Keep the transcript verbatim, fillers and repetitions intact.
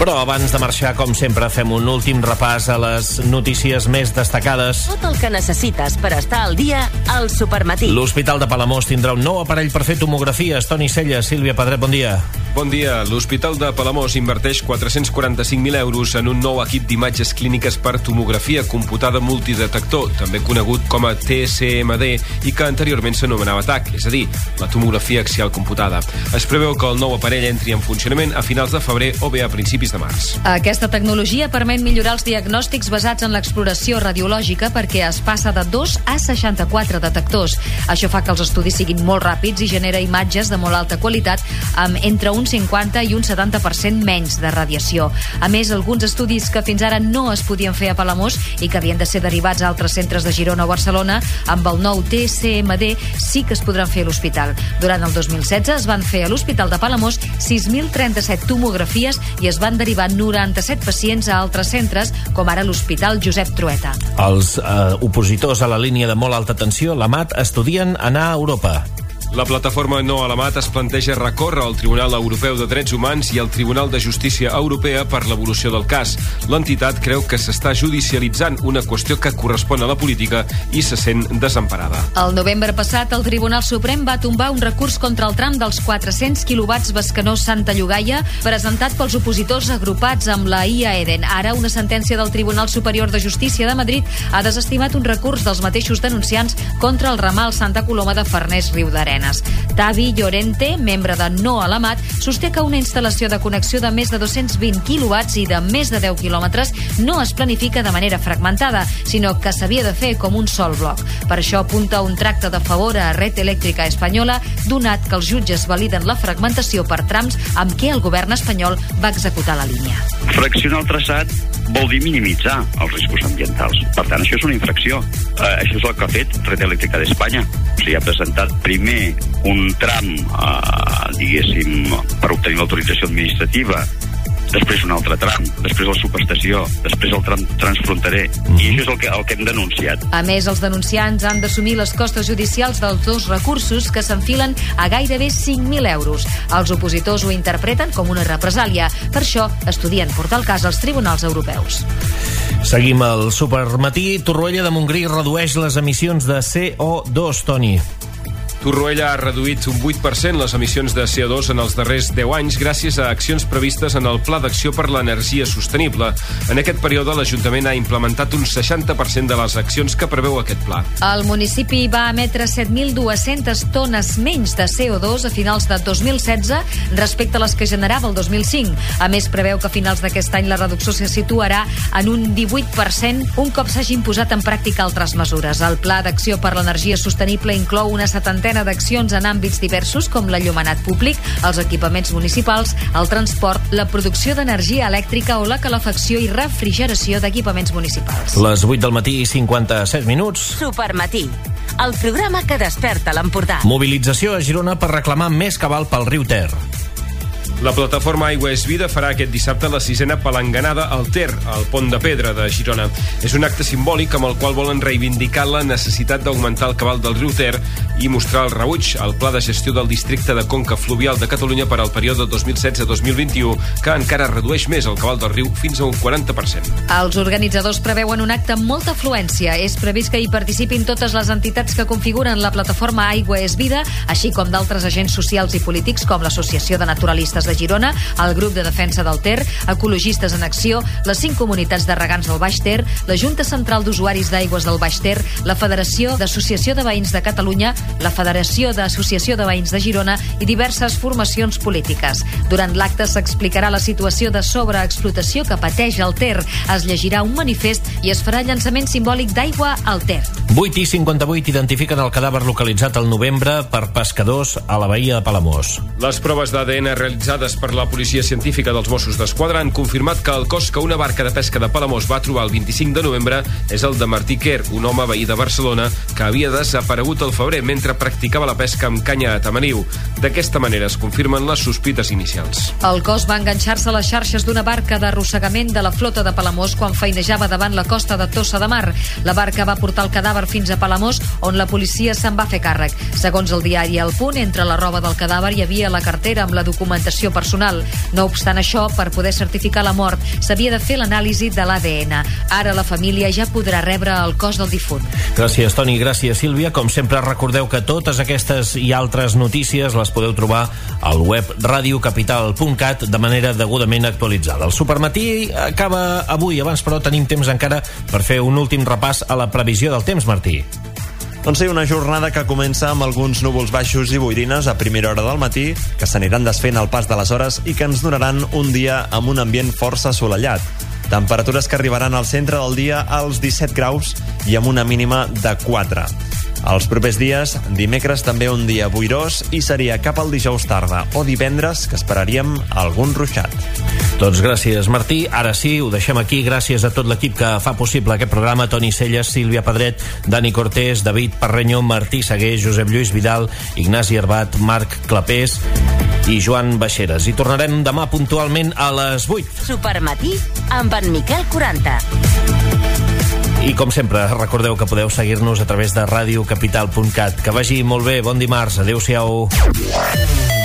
Però abans de marxar, com sempre, fem un últim repàs a les notícies més destacades. Tot el que necessites per estar al dia al Supermatí. L'Hospital de Palamós tindrà un nou aparell per fer tomografies. Toni Cella, Sílvia Pedret, bon dia. Bon dia. L'Hospital de Palamós inverteix quatre-cents quaranta-cinc mil euros en un nou equip d'imatges clíniques per tomografia computada multidetector, també conegut com a T C M D, i que anteriorment s'anomenava T A C, és a dir, la tomografia axial computada. Es preveu que el nou aparell entri en funcionament a finals de febrer o bé a principis de març. Aquesta tecnologia permet millorar els diagnòstics basats en l'exploració radiològica perquè es passa de dos a seixanta-quatre detectors. Això fa que els estudis siguin molt ràpids i genera imatges de molt alta qualitat amb entre un cinquanta i un setanta per cent menys de radiació. A més, alguns estudis que fins ara no es podien fer a Palamós i que havien de ser derivats a altres centres de Girona o Barcelona, amb el nou T C M D sí que es podran fer a l'hospital. Durant el dos mil setze es van fer a l'Hospital de Palamós sis mil trenta-set tomografies i es van derivar noranta-set pacients a altres centres, com ara l'Hospital Josep Trueta. Els eh, opositors a la línia de molt alta tensió, l'A M A T, estudien anar a Europa. La plataforma No a l'A M A T es planteja recórrer al Tribunal Europeu de Drets Humans i al Tribunal de Justícia Europea per l'evolució del cas. L'entitat creu que s'està judicialitzant una qüestió que correspon a la política i se sent desemparada. El novembre passat, el Tribunal Suprem va tombar un recurs contra el tram dels quatre-cents quilowatts Bescanó-Santa Llogaia presentat pels opositors agrupats amb la I A Eden. Ara, una sentència del Tribunal Superior de Justícia de Madrid ha desestimat un recurs dels mateixos denunciants contra el ramal Santa Coloma de Farners-Riudarenes. Tavi Llorente, membre de No a l'A M A T, sosté que una instal·lació de connexió de més de dos-cents vint quilowatts i de més de deu quilòmetres no es planifica de manera fragmentada, sinó que s'havia de fer com un sol bloc. Per això apunta un tracte de favor a Red Eléctrica Espanyola, donat que els jutges validen la fragmentació per trams amb què el govern espanyol va executar la línia. Fraccionar el traçat vol dir minimitzar els riscos ambientals. Per tant, això és una infracció. Eh, això és el que ha fet Red Eléctrica d'Espanya. O sigui, ha presentat primer un tram, eh, diguéssim, per obtenir l'autorització administrativa, després un altre tram, després la subestació, després el tram transfronterer, mm-hmm. i això és el que, el que hem denunciat. A més, els denunciants han d'assumir les costes judicials dels dos recursos que s'enfilen a gairebé cinc mil euros. Els opositors ho interpreten com una represàlia. Per això, estudien portar el cas als tribunals europeus. Seguim al Supermatí. Torroella de Montgrí redueix les emissions de C O dos, Toni. Torroella ha reduït un vuit per cent les emissions de C O dos en els darrers deu anys gràcies a accions previstes en el Pla d'Acció per l'Energia Sostenible. En aquest període, l'Ajuntament ha implementat un seixanta per cent de les accions que preveu aquest pla. El municipi va emetre set mil dues-centes tones menys de C O dos a finals de dos mil setze respecte a les que generava el dos mil cinc. A més, preveu que a finals d'aquest any la reducció se situarà en un divuit per cent un cop s'hagin posat en pràctica altres mesures. El Pla d'Acció per l'Energia Sostenible inclou una setantena d'accions en àmbits diversos com l'enllumenat públic, els equipaments municipals, el transport, la producció d'energia elèctrica o la calefacció i refrigeració d'equipaments municipals. Les vuit del matí i cinquanta-set minuts. Supermatí, el programa que desperta l'Empordà. Mobilització a Girona per reclamar més cabal pel riu Ter. La plataforma Aigua és Vida farà aquest dissabte la sisena palanganada al Ter, al Pont de Pedra de Girona. És un acte simbòlic amb el qual volen reivindicar la necessitat d'augmentar el cabal del riu Ter i mostrar el rebuig al Pla de Gestió del Districte de Conca Fluvial de Catalunya per al període dos mil setze a dos mil vint-i-u, que encara redueix més el cabal del riu fins a un quaranta per cent. Els organitzadors preveuen un acte amb molta afluència. És previst que hi participin totes les entitats que configuren la plataforma Aigua és Vida, així com d'altres agents socials i polítics com l'Associació de Naturalistes de Girona, el Grup de Defensa del Ter, Ecologistes en Acció, les cinc comunitats de regants del Baix Ter, la Junta Central d'Usuaris d'Aigües del Baix Ter, la Federació d'Associació de Veïns de Catalunya, la Federació d'Associació de Veïns de Girona i diverses formacions polítiques. Durant l'acte s'explicarà la situació de sobreexplotació que pateix el Ter. Es llegirà un manifest i es farà llançament simbòlic d'aigua al Ter. vuit i cinquanta-vuit identifiquen el cadàver localitzat al novembre per pescadors a la bahia de Palamós. Les proves d'A D N realitzades per la Policia Científica dels Mossos d'Esquadra han confirmat que el cos que una barca de pesca de Palamós va trobar el vint-i-cinc de novembre és el de Martí Quer, un home veí de Barcelona que havia desaparegut al febrer mentre practicava la pesca amb canya a Tamaniu. D'aquesta manera es confirmen les sospites inicials. El cos va enganxar-se a les xarxes d'una barca d'arrossegament de la flota de Palamós quan feinejava davant la costa de Tossa de Mar. La barca va portar el cadàver fins a Palamós, on la policia se'n va fer càrrec. Segons el diari El Punt, entre la roba del cadàver hi havia la cartera amb la documentació informació personal. No obstant això, per poder certificar la mort, s'havia de fer l'anàlisi de l'A D N. Ara la família ja podrà rebre el cos del difunt. Gràcies, Toni. Gràcies, Sílvia. Com sempre, recordeu que totes aquestes i altres notícies les podeu trobar al web radio capital punt cat de manera degudament actualitzada. El Supermatí acaba avui, abans però tenim temps encara per fer un últim repàs a la previsió del temps, Martí. Doncs sí, una jornada que comença amb alguns núvols baixos i boirines a primera hora del matí, que s'aniran desfent al pas de les hores i que ens donaran un dia amb un ambient força assolellat. Temperatures que arribaran al centre del dia als disset graus i amb una mínima de quatre. Els propers dies, dimecres també un dia boirós i seria cap al dijous tarda o divendres que esperaríem algun ruixat. Doncs gràcies, Martí. Ara sí, ho deixem aquí. Gràcies a tot l'equip que fa possible aquest programa. Toni Celles, Sílvia Pedret, Dani Cortés, David Parreño, Martí Seguer, Josep Lluís Vidal, Ignasi Arbat, Marc Clapés i Joan Baixeres. I tornarem demà puntualment a les vuit. Supermatí amb en Miquel quaranta. I com sempre, recordeu que podeu seguir-nos a través de radio capital punt cat. Que vagi molt bé, bon dimarts, adeu-siau.